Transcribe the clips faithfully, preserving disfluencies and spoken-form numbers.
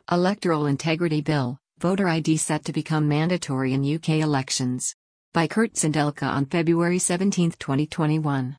Electoral Integrity Bill, Voter I D set to become mandatory in U K elections. By Kurt Sindelka on February seventeenth, twenty twenty-one.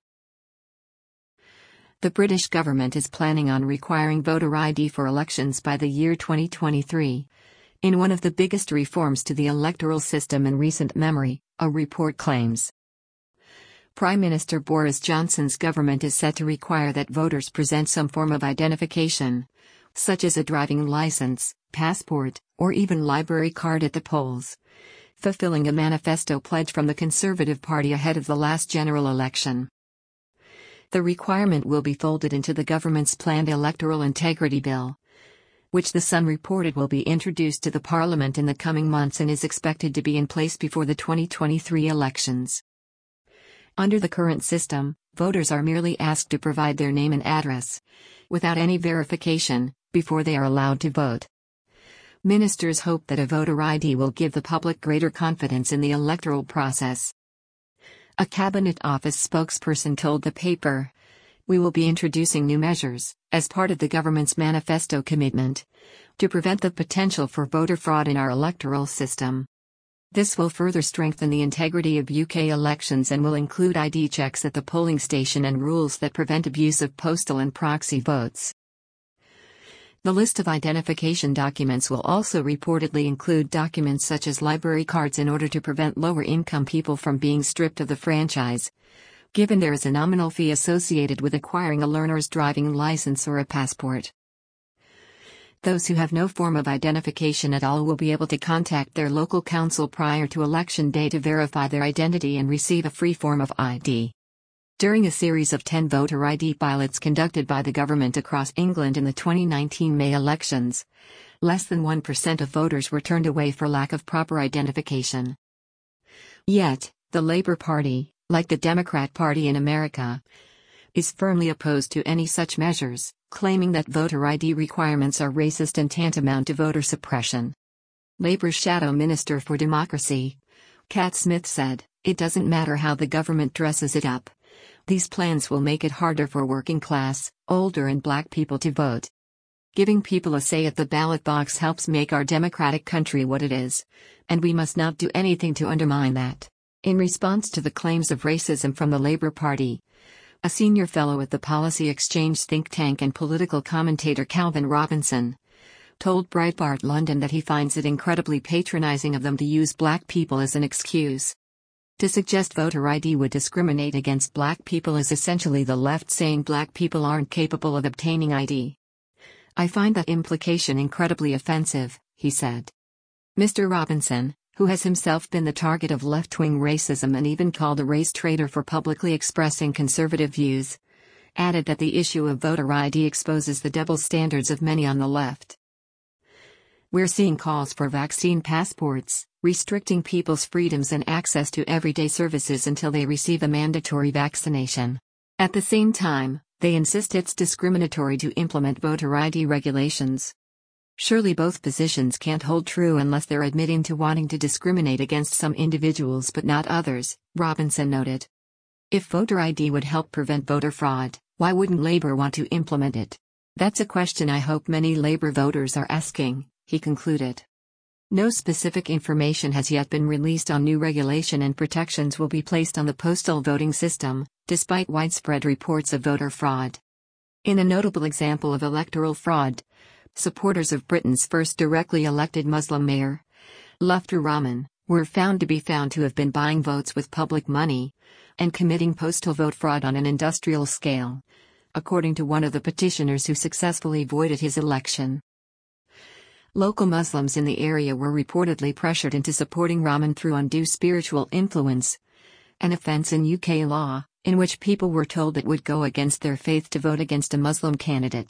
The British government is planning on requiring voter I D for elections by the year twenty twenty-three. In one of the biggest reforms to the electoral system in recent memory, a report claims. Prime Minister Boris Johnson's government is set to require that voters present some form of identification, such as a driving license, passport, or even library card at the polls, fulfilling a manifesto pledge from the Conservative Party ahead of the last general election. The requirement will be folded into the government's planned Electoral Integrity Bill, which The Sun reported will be introduced to the Parliament in the coming months and is expected to be in place before the twenty twenty-three elections. Under the current system, voters are merely asked to provide their name and address, without any verification, before they are allowed to vote. Ministers hope that a voter I D will give the public greater confidence in the electoral process. A Cabinet Office spokesperson told the paper, "We will be introducing new measures, as part of the government's manifesto commitment, to prevent the potential for voter fraud in our electoral system. This will further strengthen the integrity of U K elections and will include I D checks at the polling station and rules that prevent abuse of postal and proxy votes." The list of identification documents will also reportedly include documents such as library cards in order to prevent lower-income people from being stripped of the franchise, given there is a nominal fee associated with acquiring a learner's driving license or a passport. Those who have no form of identification at all will be able to contact their local council prior to election day to verify their identity and receive a free form of I D. During a series of ten voter I D pilots conducted by the government across England in the twenty nineteen May elections, less than one percent of voters were turned away for lack of proper identification. Yet, the Labour Party, like the Democrat Party in America, is firmly opposed to any such measures, claiming that voter I D requirements are racist and tantamount to voter suppression. Labour's Shadow Minister for Democracy, Cat Smith, said, "It doesn't matter how the government dresses it up. These plans will make it harder for working class, older and black people to vote. Giving people a say at the ballot box helps make our democratic country what it is, and we must not do anything to undermine that." In response to the claims of racism from the Labour Party, a senior fellow at the Policy Exchange think tank and political commentator Calvin Robinson told Breitbart London that he finds it incredibly patronizing of them to use black people as an excuse. To suggest voter I D would discriminate against black people is essentially the left saying black people aren't capable of obtaining I D. "I find that implication incredibly offensive," he said. Mister Robinson, who has himself been the target of left-wing racism and even called a race traitor for publicly expressing conservative views, added that the issue of voter I D exposes the double standards of many on the left. "We're seeing calls for vaccine passports, restricting people's freedoms and access to everyday services until they receive a mandatory vaccination. At the same time, they insist it's discriminatory to implement voter I D regulations. Surely both positions can't hold true unless they're admitting to wanting to discriminate against some individuals but not others," Robinson noted. "If voter I D would help prevent voter fraud, why wouldn't Labour want to implement it? That's a question I hope many Labour voters are asking," he concluded. No specific information has yet been released on new regulation and protections will be placed on the postal voting system, despite widespread reports of voter fraud. In a notable example of electoral fraud, supporters of Britain's first directly elected Muslim mayor, Luftar Rahman, were found to be found to have been buying votes with public money and committing postal vote fraud on an industrial scale, according to one of the petitioners who successfully voided his election. Local Muslims in the area were reportedly pressured into supporting Rahman through undue spiritual influence, an offense in U K law, in which people were told it would go against their faith to vote against a Muslim candidate.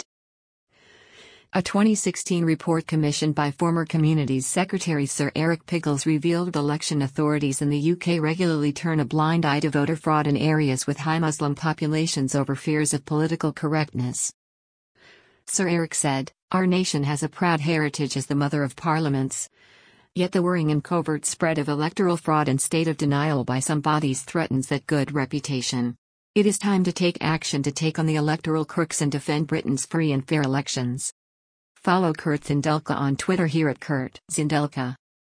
A twenty sixteen report commissioned by former Communities Secretary Sir Eric Piggles revealed election authorities in the U K regularly turn a blind eye to voter fraud in areas with high Muslim populations over fears of political correctness. Sir Eric said, "Our nation has a proud heritage as the mother of parliaments. Yet the worrying and covert spread of electoral fraud and state of denial by some bodies threatens that good reputation. It is time to take action to take on the electoral crooks and defend Britain's free and fair elections." Follow Kurt Zindelka on Twitter here at Kurt Zindelka.